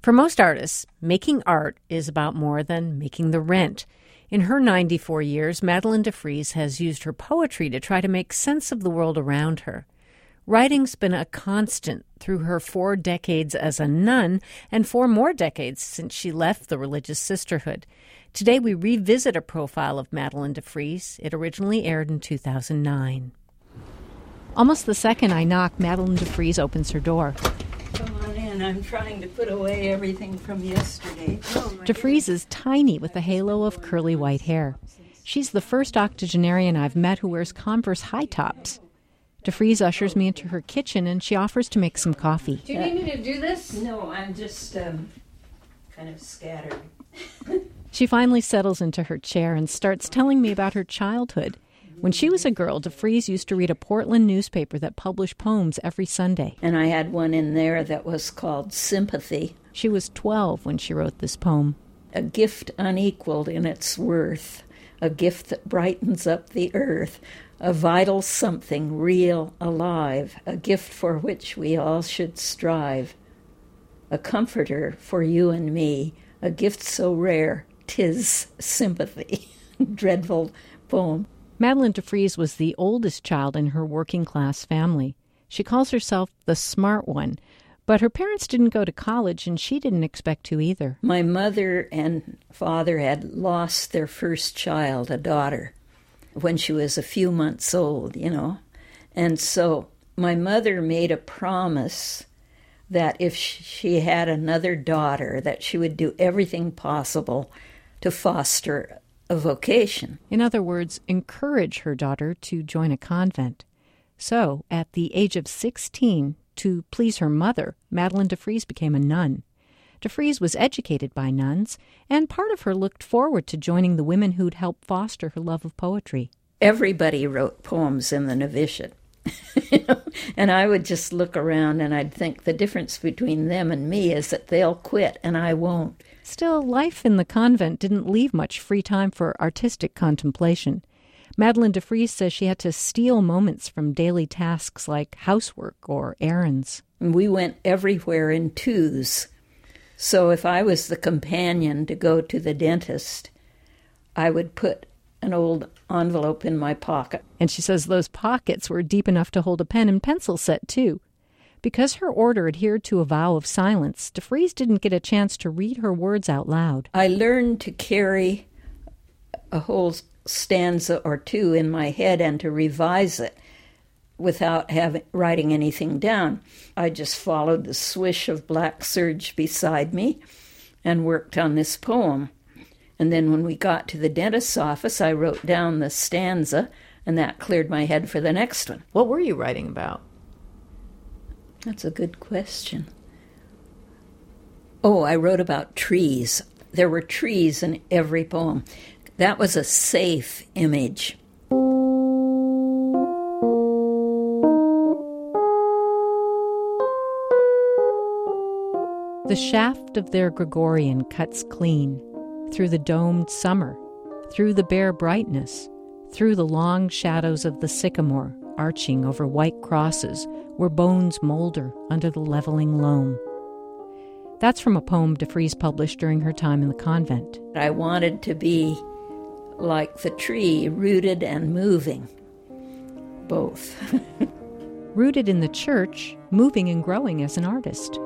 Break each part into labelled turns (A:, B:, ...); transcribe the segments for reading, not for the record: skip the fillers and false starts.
A: For most artists, making art is about more than making the rent. In her 94 years, Madeleine de Vries has used her poetry to try to make sense of the world around her. Writing's been a constant through her 4 decades as a nun and 4 more decades since she left the religious sisterhood. Today we revisit a profile of Madeleine de Vries. It originally aired in 2009. Almost the second I knock, Madeleine de Vries opens her door.
B: Come on in. I'm trying to put away everything from yesterday.
A: De Vries is tiny with a halo of curly white hair. She's the first octogenarian I've met who wears Converse high tops. De Vries ushers me into her kitchen and she offers to make some coffee.
B: Do you need me to do this? No, I'm just kind of scattered.
A: She finally settles into her chair and starts telling me about her childhood. When she was a girl, de Vries used to read a Portland newspaper that published poems every Sunday.
B: And I had one in there that was called Sympathy.
A: She was 12 when she wrote this poem.
B: A gift unequaled in its worth, a gift that brightens up the earth, a vital something real, alive, a gift for which we all should strive. A comforter for you and me, a gift so rare, 'tis sympathy. Dreadful poem.
A: Madeleine de Vries was the oldest child in her working-class family. She calls herself the smart one, but her parents didn't go to college and she didn't expect to either.
B: My mother and father had lost their first child, a daughter, when she was a few months old, And so my mother made a promise that if she had another daughter, that she would do everything possible to foster a vocation.
A: In other words, encourage her daughter to join a convent. So, at the age of 16, to please her mother, Madeleine de Vries became a nun. De Vries was educated by nuns, and part of her looked forward to joining the women who'd helped foster her love of poetry.
B: Everybody wrote poems in the novitiate. And I would just look around and I'd think the difference between them and me is that they'll quit and I won't.
A: Still, life in the convent didn't leave much free time for artistic contemplation. Madeleine de Vries says she had to steal moments from daily tasks like housework or errands.
B: We went everywhere in twos. So if I was the companion to go to the dentist, I would put an old envelope in my pocket.
A: And she says those pockets were deep enough to hold a pen and pencil set, too. Because her order adhered to a vow of silence, de Vries didn't get a chance to read her words out loud.
B: I learned to carry a whole stanza or two in my head and to revise it without writing anything down. I just followed the swish of black serge beside me and worked on this poem. And then when we got to the dentist's office, I wrote down the stanza, and that cleared my head for the next one.
A: What were you writing about?
B: That's a good question. Oh, I wrote about trees. There were trees in every poem. That was a safe image.
A: The shaft of their Gregorian cuts clean, through the domed summer, through the bare brightness, through the long shadows of the sycamore arching over white crosses where bones molder under the leveling loam. That's from a poem de Vries published during her time in the convent.
B: I wanted to be like the tree, rooted and moving, both.
A: Rooted in the church, moving and growing as an artist.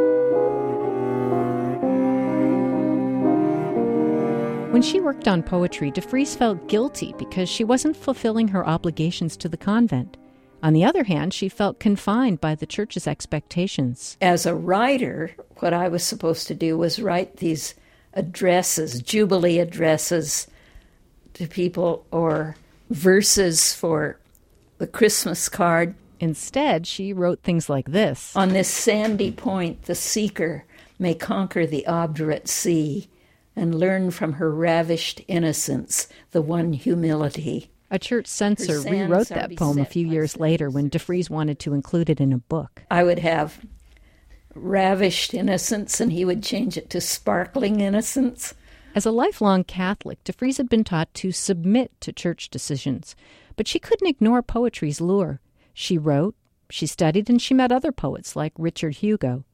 A: When she worked on poetry, de Vries felt guilty because she wasn't fulfilling her obligations to the convent. On the other hand, she felt confined by the church's expectations.
B: As a writer, what I was supposed to do was write these addresses, jubilee addresses to people, or verses for the Christmas card.
A: Instead, she wrote things like this.
B: On this sandy point, the seeker may conquer the obdurate sea and learn from her ravished innocence the one humility.
A: A church censor rewrote that poem a few years later when de Vries wanted to include it in a book.
B: I would have ravished innocence, and he would change it to sparkling innocence.
A: As a lifelong Catholic, de Vries had been taught to submit to church decisions, but she couldn't ignore poetry's lure. She wrote, she studied, and she met other poets like Richard Hugo.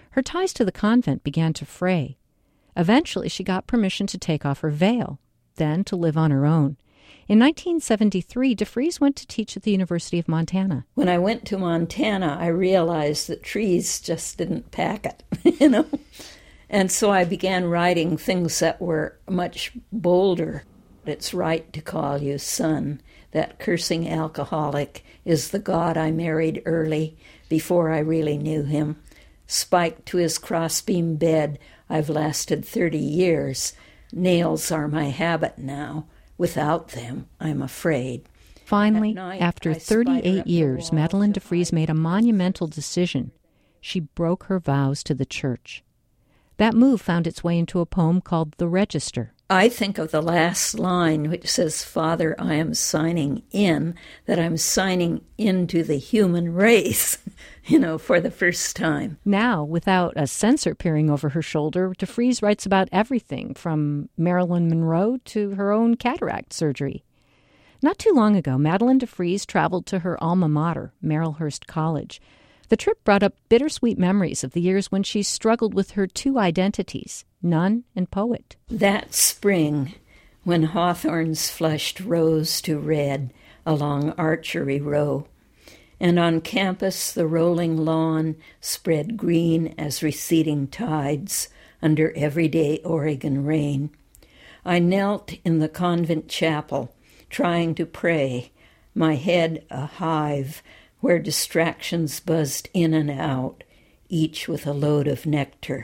A: Her ties to the convent began to fray. Eventually, she got permission to take off her veil, then to live on her own. In 1973, DeFries went to teach at the University of Montana.
B: When I went to Montana, I realized that trees just didn't pack it, And so I began writing things that were much bolder. It's right to call you son. That cursing alcoholic is the God I married early, before I really knew him. Spiked to his crossbeam bed, I've lasted 30 years. Nails are my habit now. Without them, I'm afraid.
A: Finally, after 38 years, Madeleine DeFries made a monumental decision. She broke her vows to the church. That move found its way into a poem called The Register.
B: I think of the last line, which says, Father, I am signing in, that I'm signing into the human race, for the first time.
A: Now, without a censor peering over her shoulder, DeFries writes about everything from Marilyn Monroe to her own cataract surgery. Not too long ago, Madeleine DeFries traveled to her alma mater, Marylhurst College. The trip brought up bittersweet memories of the years when she struggled with her two identities, nun and poet.
B: That spring, when hawthorns flushed rose to red along Archery Row, and on campus the rolling lawn spread green as receding tides under everyday Oregon rain, I knelt in the convent chapel, trying to pray, my head a hive, where distractions buzzed in and out, each with a load of nectar.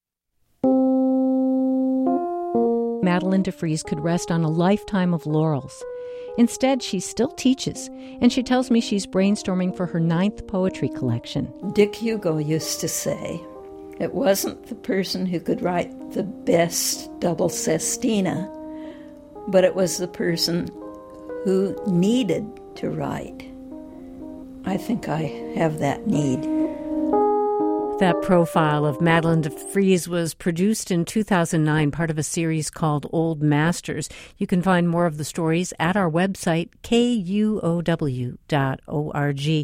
A: Madeleine DeFries could rest on a lifetime of laurels. Instead, she still teaches, and she tells me she's brainstorming for her 9th poetry collection.
B: Dick Hugo used to say, it wasn't the person who could write the best double sestina, but it was the person who needed to write. I think I have that need.
A: That profile of Madeleine DeFries was produced in 2009, part of a series called Old Masters. You can find more of the stories at our website, kuow.org.